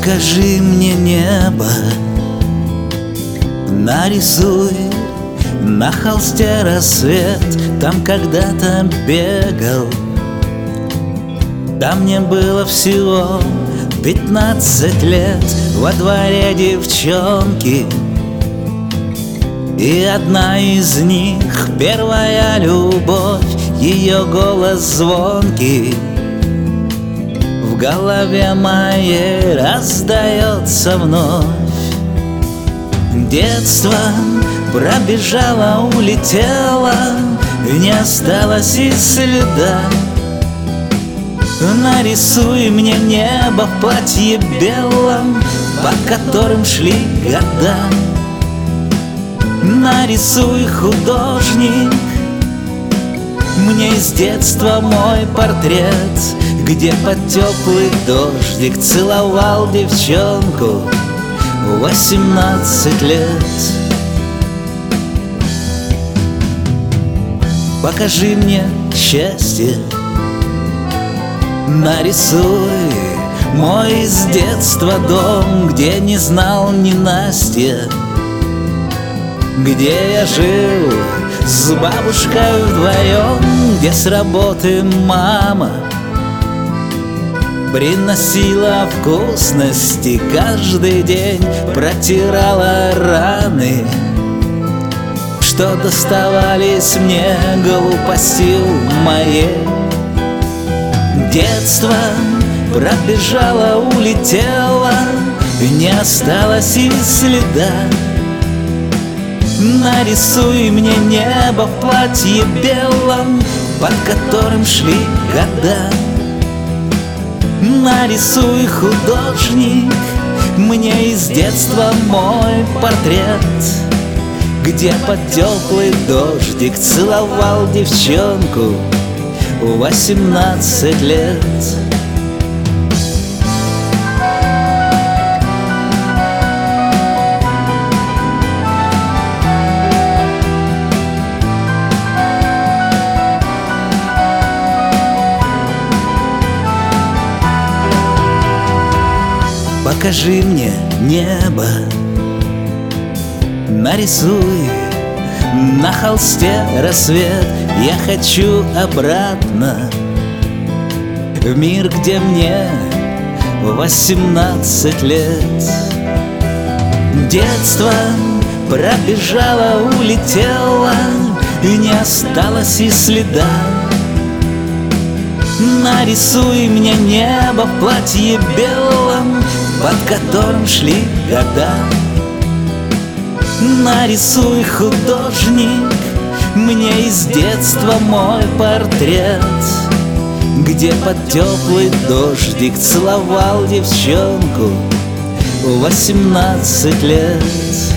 Покажи мне небо, нарисуй на холсте рассвет. Там когда-то бегал, там мне было всего 15 лет. Во дворе девчонки, и одна из них первая любовь. Ее голос звонкий в голове моей раздается вновь. Детство пробежало, улетело, не осталось и следа. Нарисуй мне небо в платье белом, по которым шли года. Нарисуй, художник, мне из детства мой портрет, где под теплый дождик целовал девчонку 18 лет. Покажи мне счастье, нарисуй мой из детства дом, где не знал ни Настя, где я жил с бабушкой вдвоем, где с работы мама приносила вкусности каждый день, протирала раны, что доставались мне глупостью моей. Детство пробежало, улетело, не осталось и следа. Нарисуй мне небо в платье белом, под которым шли года. Нарисуй, художник, мне из детства мой портрет, где под теплый дождик целовал девчонку 18 лет. Покажи мне небо, нарисуй на холсте рассвет. Я хочу обратно в мир, где мне 18 лет. Детство пробежало, улетело, и не осталось и следа. Нарисуй мне небо в платье белом, под которым шли года. Нарисуй, художник, мне из детства мой портрет, где под теплый дождик целовал девчонку 18 лет.